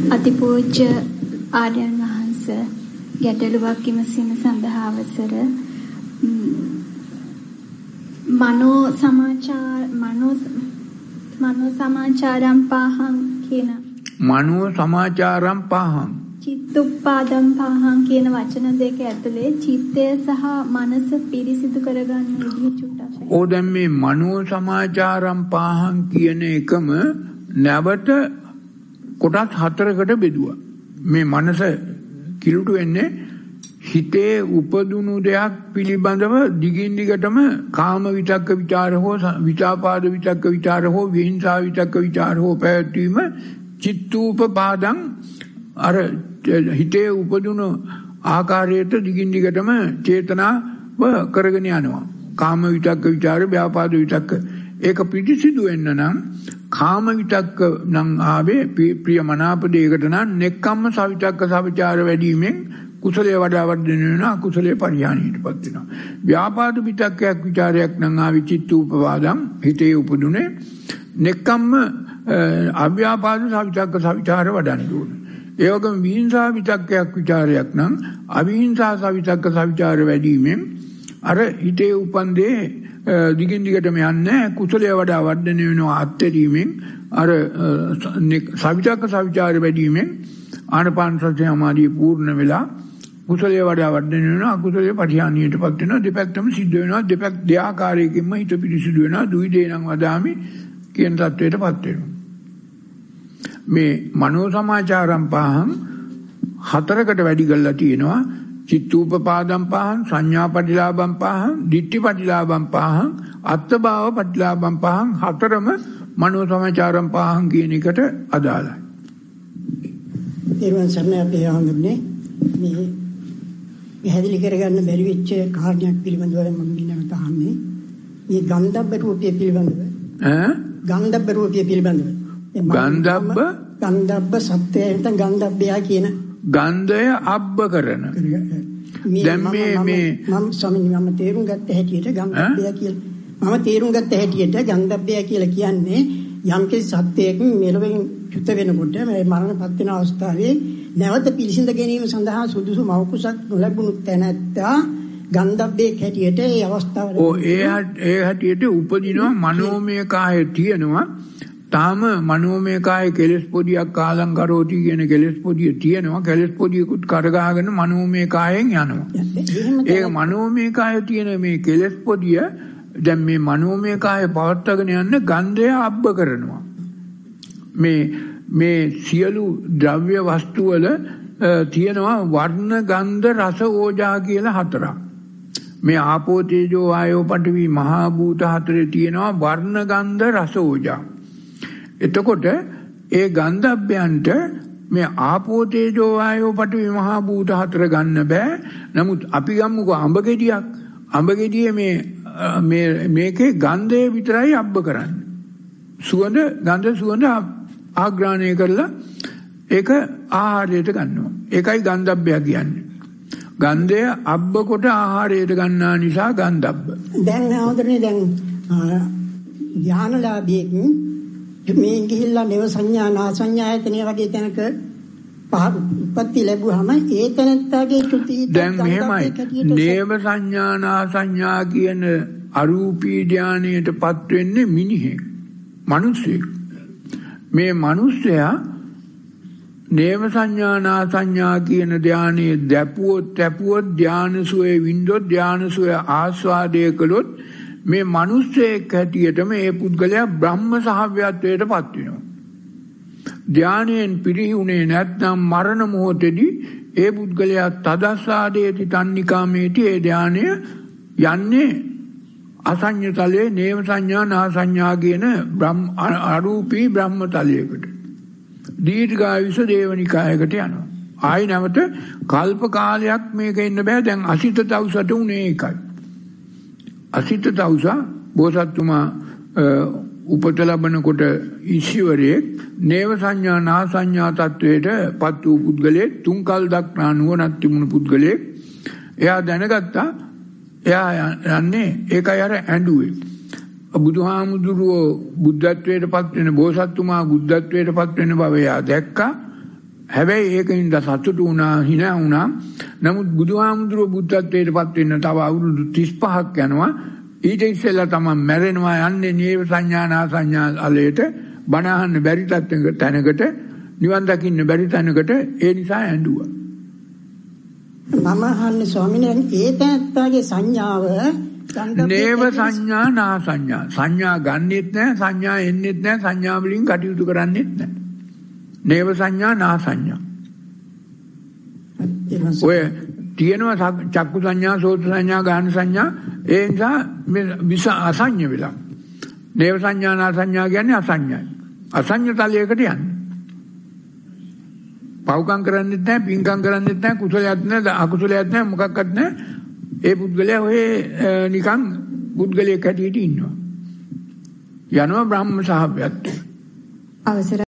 අතිපූජ්‍ය ආර්යයන් වහන්සේ ගැටලුවක් විමසීම සඳහා අවසර. මනෝ සමාචාරම් පාහං කියන මනෝ සමාචාරම් පාහං චිත්තුප්පාදම් පාහං කියන වචන දෙක ඇතුලේ චිත්තය සහ මනස පිරිසිදු කරගන්න විදිහ චුට්ටක්. ඕ දැන් මේ මනෝ සමාචාරම් පාහං කියන එකම නැවත කොටස් 4කට බෙදුවා. මේ මනස කිලුට වෙන්නේ හිතේ උපදුණු දෙයක් පිළිබඳව දිගින් දිගටම කාම විතක්ක විචාර හෝ විචාපාද විතක්ක විචාර හෝ විහිංසා විතක්ක විචාර හෝ පැවැත්වීම චිත්තූපපාදං අර හිතේ උපදුණු ආකාරයට දිගින් දිගටම චේතනාව කරගෙන යනවා. කාම විතක්ක විචාර ව්‍යාපාද විතක්ක ඒක පිටිසිදු වෙන්න නම් කාම විතක්ක නම් ආවේ ප්‍රිය මනාප දෙයකට නම් නෙක්ඛම්ම සවිතක්ක සවිචාර වැඩිමෙන් කුසලයේ වඩා වර්ධනය වෙනවා අකුසලයේ පරිහානියටපත් වෙනවා. ව්‍යාපාද විතක්කයක් විචාරයක් නම් ආවි චිත්තූපපාදම් හිතේ උපදුනේ නෙක්ඛම්ම අව්‍යාපාද සවිතක්ක සවිචාර වඩන්න ඕනේ. ඒ වගේම විහිංසා විතක්කයක් විචාරයක් නම් අවිහිංසා සවිතක්ක සවිචාර වැඩිමෙන් අර හිතේ උපන්දේ දිගින් දිගටම යන්නේ කුසලයේ වඩා වර්ධනය වෙනවා අත්දැකීමෙන් අර සවිතක්ක සවිචාර වැඩිමෙන් ආනපාන සති සමාධිය පූර්ණ වෙලා කුසලයේ වඩා වර්ධනය වෙනවා අකුසලයේ පරිහානියටපත් වෙනවා දෙපැත්තම සිද්ධ වෙනවා දෙආකාරයකින්ම හිත පිරිසිදු වෙනවා දුයි දේනම් වදාමි කියන தത്വයටපත් වෙනවා. මේ මනෝ සමාචාරම් පහන් 4කට වැඩි කරලා තියෙනවා. චිත්තූපපාදම් පහන් සංඥා පටිලාභම් පහන් දිට්ඨි පටිලාභම් පහන් අත්ථභාව පටිලාභම් පහන් 4ම මනෝ සමාචාරම් පහන් කියන එකට අදාළයි. ඊළඟ සම්මය අපි හඳුන්නේ මේ පැහැදිලි කරගන්න බැරි වෙච්ච කාරණයක් පිළිබඳව මම ඊළඟට අහන්නේ. මේ ගන්ධබ්බ රූපය පිළිබඳව ගන්ධබ්බ රූපය පිළිබඳව ගන්ධබ්බ සත්‍යය නැත්නම් ගන්ධබ්බයා කියන ගන්ධය අබ්බ කරන දැන් මේ මම ස්වාමීනි මම තේරුම් ගත්ත හැටියට ගන්ධබ්බයා කියලා මම තේරුම් ගත්ත හැටියට ගන්ධබ්බයා කියලා කියන්නේ යම්කිසි සත්‍යයක මෙලොවෙන් චුත වෙනකොට මේ මරණපත් වෙන අවස්ථාවේ නැවත පිළිසිඳ ගැනීම සඳහා සුදුසු මෞකුසක් නොලැබුණු තැනැත්තා ගන්ධබ්බේ හැටියට ඒ අවස්ථාව ඒ හැටියට උපදිනවා මනෝමය කාය තියෙනවා. තාම මනෝමය කාය කෙලස් පොදියක් කාලං කරෝටි කියන කෙලස් පොදිය තියෙනවා. කෙලස් පොදියකුත් කරගහගෙන මනෝමය කායෙන් යනවා. ඒක මනෝමය කාය තියෙන මේ කෙලස් පොදිය දැන් මේ මනෝමය කාය පවත්වාගෙන යන්න ගන්ධය අබ්බ කරනවා. මේ සියලු ද්‍රව්‍ය වස්තු වල තියෙනවා වර්ණ ගන්ධ රස ඕජා කියලා 4ක්. මේ ආපෝ තේජෝ ආයෝ පඨවි මහා භූත 4 තියෙනවා වර්ණ ගන්ධ රස ඕජා. එතකොට ඒ ගන්ධබ්බයන්ට මේ ආපෝ තේජෝ ආයෝ පඨවි මහා භූත 4 ගන්න බෑ. නමුත් අපි ගමුකෝ අඹ ගෙඩියක්. අඹ ගෙඩියේ මේකේ ගන්ධය විතරයි අබ්බ කරන්නේ. ගන්ධ සුවඳ ආග්‍රහණය කරලා ඒක ආහාරයට ගන්නවා. ඒකයි ගන්ධබ්බය කියන්නේ. ගන්ධය අබ්බ කොට ආහාරයට ගන්නා නිසා ගන්ධබ්බ. දැන් හොඳනේ දැන් ධානලාභියෙක් මේ ගිහිල්ලා නේව සංඥා නා සංඥායතනෙ වගේ තැනක උපත්ති ලැබුවාම ඒ තැනත්තාගේ චුති දැන් මෙහෙමයි නේව සංඥා නා සංඥා කියන අරූපී ධානයටපත් වෙන්නේ මිනිහෙක් මිනිසෙක්. මේ මිනිසයා නේව සංඥා නා සංඥා කියන ධානයේ දැපුවොත් ධානසුවේ වින්දොත් ධානසුවේ ආස්වාදය කළොත් මේ මිනිස්සෙක් හැටියටම ඒ පුද්ගලයා බ්‍රහ්ම සහව්‍යත්වයට පත් වෙනවා. ධානයෙන් පිරිහුනේ නැත්නම් මරණ මොහොතේදී ඒ පුද්ගලයා තදස්සාදේති තන්නිකාමේති ඒ ධානය යන්නේ අසඤ්ඤ තලයේ නේව සංඥා නා සංඥා කියන අරූපී බ්‍රහ්ම තලයකට. දීර්ඝායුෂ දේවනිකායකට යනවා. ආයි නැවත කල්ප කාලයක් මේක ඉන්න බෑ. දැන් අසිත තවුසට උනේ ඒකයි. අසිත තවුසා බෝසත්තුමා උපත ලැබනකොට ඊශ්වරයේ නේව සංඥා නා සංඥා තත්වයට පත් වූ පුද්ගලයෙක් තුන් කල් දක්නා නුවණක් තිබුණු පුද්ගලයෙක්. එයා දැනගත්තා එයා යන්නේ ඒකයි අර ඇඬුවේ. බුදුහාමුදුරුවෝ බුද්ධත්වයට පත් වෙන බෝසත්තුමා බුද්ධත්වයට පත් වෙන බව එයා දැක්කා. හැබැයි ඒකින්ද සතුටු වුණා hina වුණා. නමුත් බුදුහාමුදුරුවෝ බුද්ධත්වයට පත් වෙන්න තව අවුරුදු 35ක් යනවා. ඊට ඉස්සෙල්ලා තමයි මැරෙනවා යන්නේ නේව සංඥානා සංඥා අලයට බණ අහන්න බැරි තැනකට නිවන් දකින්න බැරි තැනකට ඒ නිසා ඇඬුවා. මම අහන්නේ ස්වාමීන් වහන්සේ ඒ තැනත්තාගේ සංඥාව නේව සංඥා නා සංඥා සංඥා ගන්නෙත් නැහැ සංඥා එන්නෙත් නැහැ සංඥා වලින් කටයුතු කරන්නෙත් නැහැ. නේව සංඥා නා සංඥා. ඔය තියෙනවා චක්කු සංඥා සෝත සංඥා ගාන සංඥා ඒ නිසා විස අසඤ්ඤ වෙලා. නේව සංඥා නා සංඥා කියන්නේ අසඤ්ඤයි. අසඤ්ඤ තලයකට යන්නේ. පව්කම් කරන්නෙත් නැහැ පින්කම් කරන්නෙත් නැහැ කුසලයක් නැහැ අකුසලයක් නැහැ මොකක්වත් නැහැ. ඒ පුද්ගලයා ඔය නිකන් පුද්ගලයෙක් හැටියට ඉන්නවා. යනවා බ්‍රහ්ම සහභාගීත්වයට. අවසර